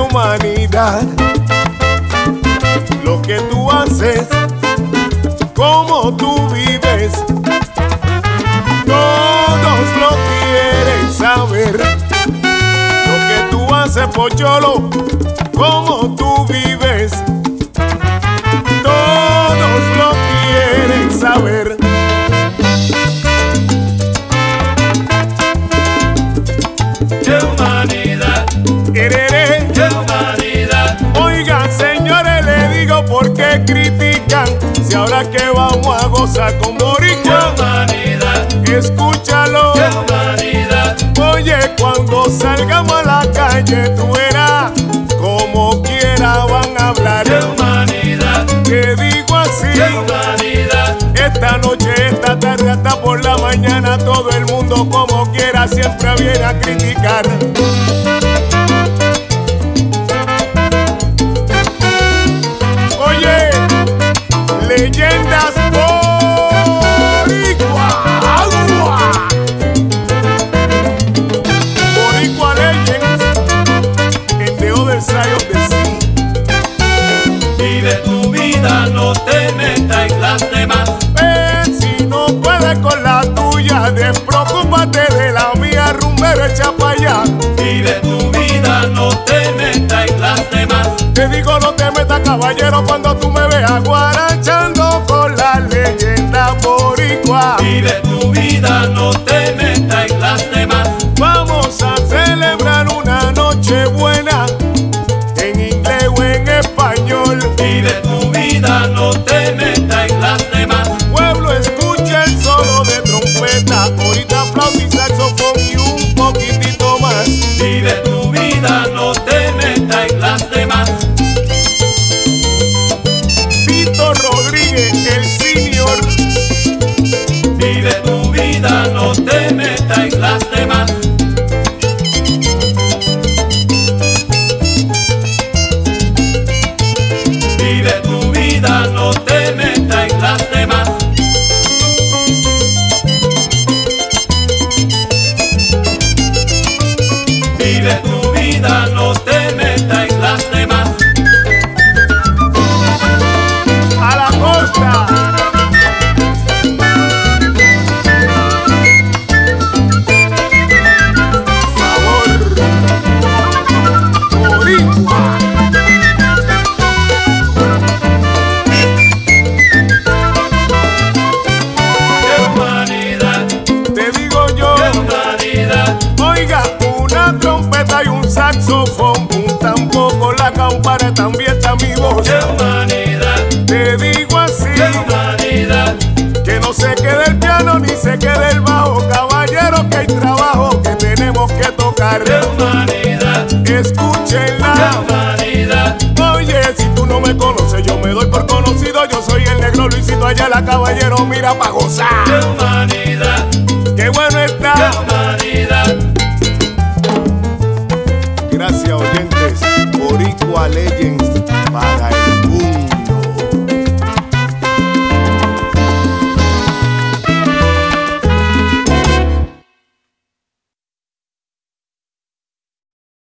humanidad. Lo que tú haces, cómo tú vives, todos lo quieren saber. Lo que tú haces, pocholo, cómo tú vives, todos lo quieren saber. ¡Qué humanidad! ¡Qué humanidad! Oigan, señores, le digo por qué critican, si ahora que vamos a gozar con ¡Qué boricua. humanidad! Escúchalo. ¡Qué humanidad! Oye, cuando salgamos a la calle, tú verás como quiera van a hablar. ¡Qué humanidad! Te digo así, ¡Qué humanidad! esta noche, esta tarde, hasta por la mañana, todo el mundo como quiera siempre viene a criticar. Oye, leyendas boricua, agua. Boricua Legends, en the other side of the sea. Vive tu vida, no te metas en las demás. Si no puedes con la tuya, despreocúpate de la mía, rumbero, echa pa' allá. Vive tu vida, no te metas en las demás. Te digo, no te metas, caballero, cuando tú me veas guarachando con la leyenda boricua. Vive tu vida, no te metas en las demás. Vamos a celebrar una noche buena, en inglés o en español. Vive tu vida, no te metas en las demás. Pueblo, escucha el solo de trompeta, ahorita flauta y saxofón y un poquitito más. Vive tu vida, no te metas en las demás. Tito Rodríguez, el senior. Vive tu vida, no te metas en las demás. Vive tu vida, no te metas en las demás. Vive tu vida, no te metas en las demás. A la costa. Sabor boricua. ¡Qué humanidad! Te digo yo, ¡Qué humanidad! oiga, una trompeta y un saxofón, un tambor con la campana, también está mi voz. ¡Qué humanidad! Te digo así, ¡Qué humanidad! que no se quede el piano ni se quede el bajo, caballero, que hay trabajo que tenemos que tocar. ¡Qué humanidad! ¡Qué Escúchenla. humanidad! Oye, si tú no me conoces, yo me doy por conocido. Yo soy el negro Luisito Ayala, caballero, mira pa' gozar. ¡Qué humanidad! Qué bueno ¡Qué está.